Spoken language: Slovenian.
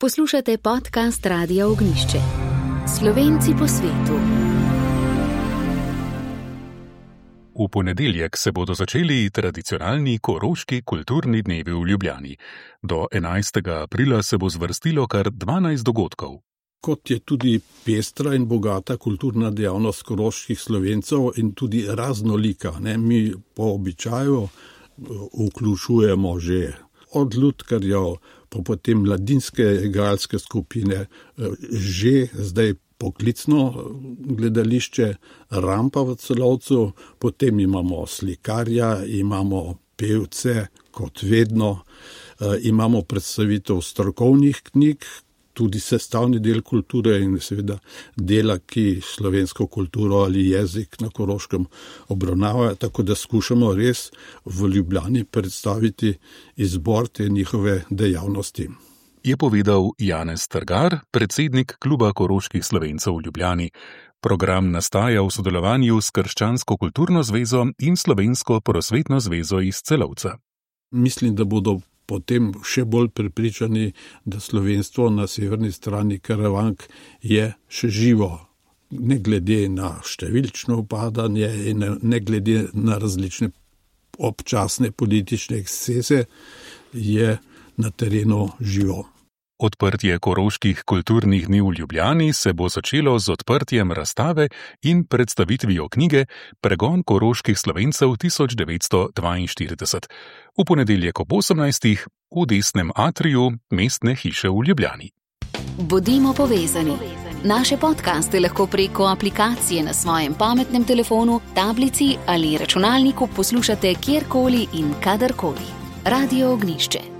Poslušate podcast Radia Ognjišče. Slovenci po svetu. V ponedeljek se bodo začeli tradicionalni koroški kulturni dnevi v Ljubljani. Do 11. aprila se bo zvrstilo kar 12 dogodkov. Kot je tudi pestra in bogata kulturna dejavnost koroških Slovencev in tudi raznolika. Mi po običaju vključujemo že od lutkarjev, potem mladinske igralske skupine, že zdaj poklicno gledališče, Rampa v Celovcu, potem imamo slikarja, imamo pevce, kot vedno, imamo predstavitev strokovnih knjig, tudi sestavni del kulture in seveda dela, ki slovensko kulturo ali jezik na Koroškem obravnavajo, tako da skušamo res v Ljubljani predstaviti izbor te njihove dejavnosti. Je povedal Janez Trgar, predsednik Kluba koroških Slovencev v Ljubljani. Program nastaja v sodelovanju s Krščansko kulturno zvezo in Slovensko prosvetno zvezo iz Celovca. Mislim, da bodo potem še bolj prepričani, da slovenstvo na severni strani Karavank je še živo, ne glede na številčno upadanje in ne glede na različne občasne politične ekscese, je na terenu živo. Odprtje koroških kulturnih dni v Ljubljani se bo začelo z odprtjem razstave in predstavitvijo knjige Pregon koroških Slovencev 1942. V ponedeljek ob 18. v desnem atriju Mestne hiše v Ljubljani. Bodimo povezani. Naše podcaste lahko preko aplikacije na svojem pametnem telefonu, tablici ali računalniku poslušate kjerkoli in kadarkoli. Radio Ognjišče.